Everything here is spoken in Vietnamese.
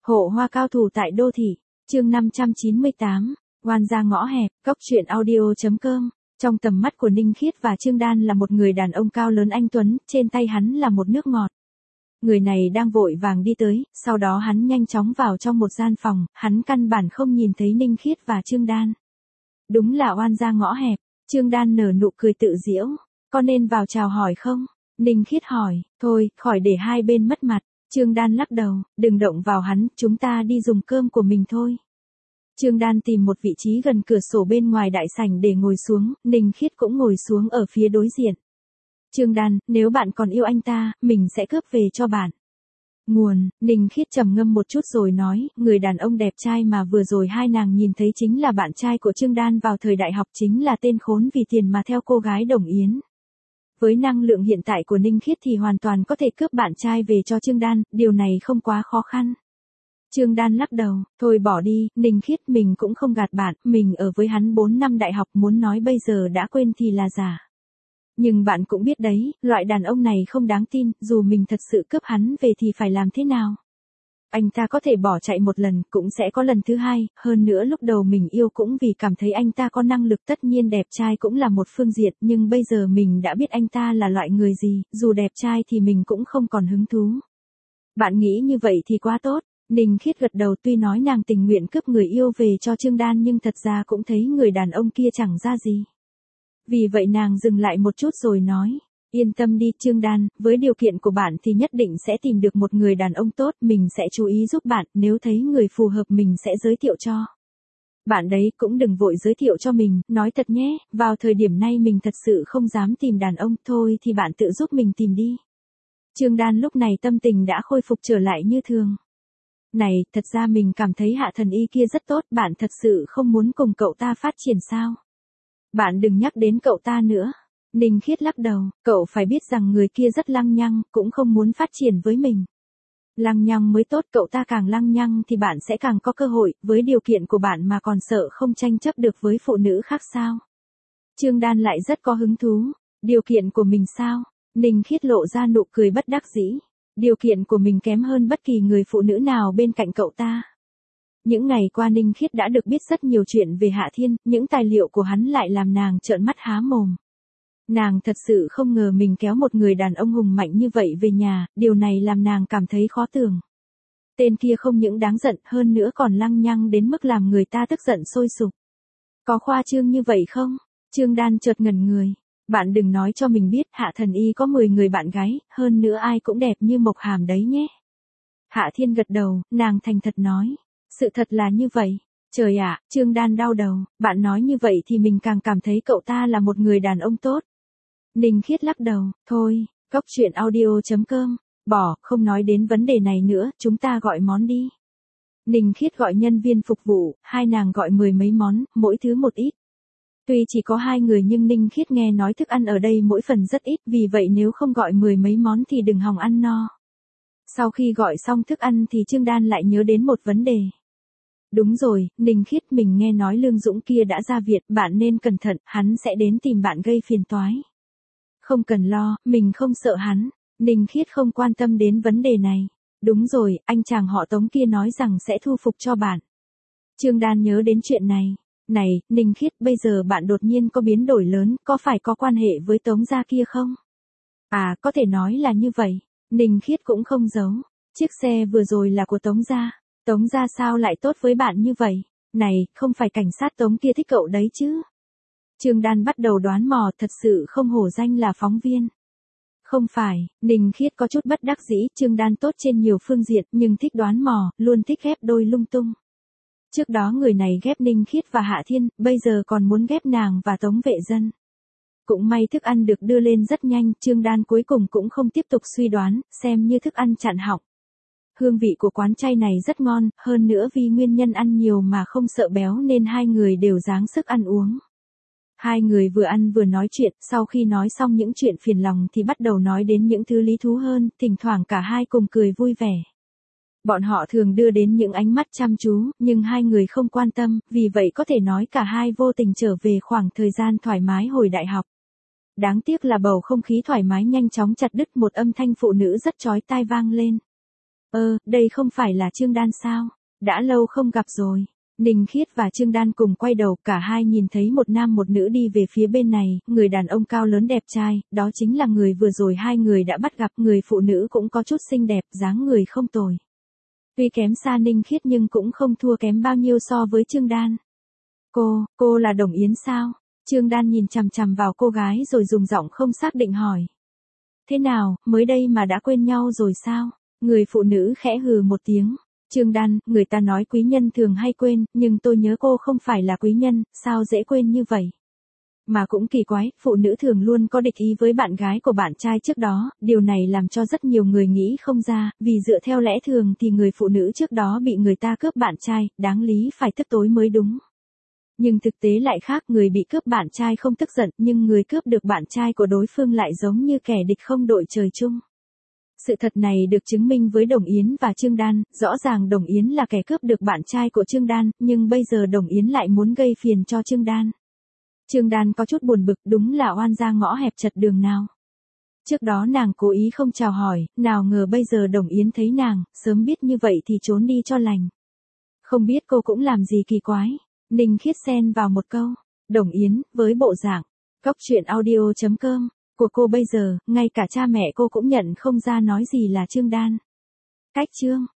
Hộ hoa cao thủ tại đô thị, chương 598, oan gia ngõ hẹp, góc truyện audio.com. Trong tầm mắt của Ninh Khiết và Trương Đan là một người đàn ông cao lớn anh tuấn, trên tay hắn là một nước ngọt. Người này đang vội vàng đi tới, sau đó hắn nhanh chóng vào trong một gian phòng, hắn căn bản không nhìn thấy Ninh Khiết và Trương Đan. Đúng là oan gia ngõ hẹp, Trương Đan nở nụ cười tự giễu, có nên vào chào hỏi không? Ninh Khiết hỏi, thôi, khỏi để hai bên mất mặt. Trương Đan lắc đầu, đừng động vào hắn, chúng ta đi dùng cơm của mình thôi. Trương Đan tìm một vị trí gần cửa sổ bên ngoài đại sảnh để ngồi xuống, Ninh Khiết cũng ngồi xuống ở phía đối diện. Trương Đan, nếu bạn còn yêu anh ta, mình sẽ cướp về cho bạn. Nguồn, Ninh Khiết trầm ngâm một chút rồi nói, người đàn ông đẹp trai mà vừa rồi hai nàng nhìn thấy chính là bạn trai của Trương Đan vào thời đại học, chính là tên khốn vì tiền mà theo cô gái Đồng Yến. Với năng lượng hiện tại của Ninh Khiết thì hoàn toàn có thể cướp bạn trai về cho Trương Đan, điều này không quá khó khăn. Trương Đan lắc đầu, thôi bỏ đi, Ninh Khiết, mình cũng không gạt bạn, mình ở với hắn 4 năm đại học, muốn nói bây giờ đã quên thì là giả. Nhưng bạn cũng biết đấy, loại đàn ông này không đáng tin, dù mình thật sự cướp hắn về thì phải làm thế nào? Anh ta có thể bỏ chạy một lần, cũng sẽ có lần thứ hai, hơn nữa lúc đầu mình yêu cũng vì cảm thấy anh ta có năng lực, tất nhiên đẹp trai cũng là một phương diện, nhưng bây giờ mình đã biết anh ta là loại người gì, dù đẹp trai thì mình cũng không còn hứng thú. Bạn nghĩ như vậy thì quá tốt. Ninh Khiết gật đầu, tuy nói nàng tình nguyện cướp người yêu về cho Trương Đan nhưng thật ra cũng thấy người đàn ông kia chẳng ra gì. Vì vậy nàng dừng lại một chút rồi nói, yên tâm đi Trương Đan, với điều kiện của bạn thì nhất định sẽ tìm được một người đàn ông tốt, mình sẽ chú ý giúp bạn, nếu thấy người phù hợp mình sẽ giới thiệu cho. Bạn đấy cũng đừng vội giới thiệu cho mình, nói thật nhé, vào thời điểm này mình thật sự không dám tìm đàn ông, thôi thì bạn tự giúp mình tìm đi. Trương Đan lúc này tâm tình đã khôi phục trở lại như thường. Này, thật ra mình cảm thấy Hạ Thần Y kia rất tốt, bạn thật sự không muốn cùng cậu ta phát triển sao? Bạn đừng nhắc đến cậu ta nữa. Ninh Khiết lắc đầu, cậu phải biết rằng người kia rất lăng nhăng, cũng không muốn phát triển với mình. Lăng nhăng mới tốt, cậu ta càng lăng nhăng thì bạn sẽ càng có cơ hội, với điều kiện của bạn mà còn sợ không tranh chấp được với phụ nữ khác sao? Trương Đan lại rất có hứng thú, điều kiện của mình sao? Ninh Khiết lộ ra nụ cười bất đắc dĩ. Điều kiện của mình kém hơn bất kỳ người phụ nữ nào bên cạnh cậu ta. Những ngày qua Ninh Khiết đã được biết rất nhiều chuyện về Hạ Thiên, những tài liệu của hắn lại làm nàng trợn mắt há mồm. Nàng thật sự không ngờ mình kéo một người đàn ông hùng mạnh như vậy về nhà, điều này làm nàng cảm thấy khó tưởng. Tên kia không những đáng giận, hơn nữa còn lăng nhăng đến mức làm người ta tức giận sôi sục. Có khoa trương như vậy không? Trương Đan chợt ngẩn người. Bạn đừng nói cho mình biết Hạ Thần Y có 10 người bạn gái, hơn nữa ai cũng đẹp như Mộc Hàm đấy nhé. Hạ Thiên gật đầu, nàng thành thật nói. Sự thật là như vậy. Trời ạ, Trương Đan đau đầu, bạn nói như vậy thì mình càng cảm thấy cậu ta là một người đàn ông tốt. Ninh Khiết lắc đầu, thôi, góc truyện audio.com, bỏ, không nói đến vấn đề này nữa, chúng ta gọi món đi. Ninh Khiết gọi nhân viên phục vụ, hai nàng gọi 10 mấy món, mỗi thứ một ít. Tuy chỉ có 2 người nhưng Ninh Khiết nghe nói thức ăn ở đây mỗi phần rất ít, vì vậy nếu không gọi 10 mấy món thì đừng hòng ăn no. Sau khi gọi xong thức ăn thì Trương Đan lại nhớ đến một vấn đề. Đúng rồi, Ninh Khiết, mình nghe nói Lương Dũng kia đã ra viện, bạn nên cẩn thận, hắn sẽ đến tìm bạn gây phiền toái. Không cần lo, mình không sợ hắn. Ninh Khiết không quan tâm đến vấn đề này. Đúng rồi, anh chàng họ Tống kia nói rằng sẽ thu phục cho bạn. Trương Đan nhớ đến chuyện này. Này, Ninh Khiết, bây giờ bạn đột nhiên có biến đổi lớn, có phải có quan hệ với Tống gia kia không? À, có thể nói là như vậy. Ninh Khiết cũng không giấu. Chiếc xe vừa rồi là của Tống gia. Tống gia sao lại tốt với bạn như vậy? Này, không phải cảnh sát Tống kia thích cậu đấy chứ? Trương Đan bắt đầu đoán mò, thật sự không hổ danh là phóng viên. Không phải, Ninh Khiết có chút bất đắc dĩ, Trương Đan tốt trên nhiều phương diện, nhưng thích đoán mò, luôn thích ghép đôi lung tung. Trước đó người này ghép Ninh Khiết và Hạ Thiên, bây giờ còn muốn ghép nàng và Tống Vệ Dân. Cũng may thức ăn được đưa lên rất nhanh, Trương Đan cuối cùng cũng không tiếp tục suy đoán, xem như thức ăn chặn họng. Hương vị của quán chay này rất ngon, hơn nữa vì nguyên nhân ăn nhiều mà không sợ béo nên hai người đều dáng sức ăn uống. Hai người vừa ăn vừa nói chuyện, sau khi nói xong những chuyện phiền lòng thì bắt đầu nói đến những thứ lý thú hơn, thỉnh thoảng cả hai cùng cười vui vẻ. Bọn họ thường đưa đến những ánh mắt chăm chú, nhưng hai người không quan tâm, vì vậy có thể nói cả hai vô tình trở về khoảng thời gian thoải mái hồi đại học. Đáng tiếc là bầu không khí thoải mái nhanh chóng chặt đứt, một âm thanh phụ nữ rất chói tai vang lên. Đây không phải là Trương Đan sao? Đã lâu không gặp rồi. Ninh Khiết và Trương Đan cùng quay đầu, cả hai nhìn thấy một nam một nữ đi về phía bên này, người đàn ông cao lớn đẹp trai, đó chính là người vừa rồi hai người đã bắt gặp, người phụ nữ cũng có chút xinh đẹp, dáng người không tồi. Tuy kém xa Ninh Khiết nhưng cũng không thua kém bao nhiêu so với Trương Đan. Cô là Đồng Yến sao? Trương Đan nhìn chằm chằm vào cô gái rồi dùng giọng không xác định hỏi. Thế nào, mới đây mà đã quên nhau rồi sao? Người phụ nữ khẽ hừ một tiếng. Trương Đan, người ta nói quý nhân thường hay quên, nhưng tôi nhớ cô không phải là quý nhân, sao dễ quên như vậy? Mà cũng kỳ quái, phụ nữ thường luôn có địch ý với bạn gái của bạn trai trước đó, điều này làm cho rất nhiều người nghĩ không ra, vì dựa theo lẽ thường thì người phụ nữ trước đó bị người ta cướp bạn trai, đáng lý phải tức tối mới đúng. Nhưng thực tế lại khác, người bị cướp bạn trai không tức giận, nhưng người cướp được bạn trai của đối phương lại giống như kẻ địch không đội trời chung. Sự thật này được chứng minh với Đồng Yến và Trương Đan, rõ ràng Đồng Yến là kẻ cướp được bạn trai của Trương Đan, nhưng bây giờ Đồng Yến lại muốn gây phiền cho Trương Đan. Trương Đan có chút buồn bực, đúng là oan gia ngõ hẹp chật đường nào. Trước đó nàng cố ý không chào hỏi, nào ngờ bây giờ Đồng Yến thấy nàng, sớm biết như vậy thì trốn đi cho lành. Không biết cô cũng làm gì kỳ quái. Ninh Khiết xen vào một câu. Đồng Yến, với bộ dạng cóc truyện audio.com của cô bây giờ, ngay cả cha mẹ cô cũng nhận không ra nói gì là Trương Đan. Cách chương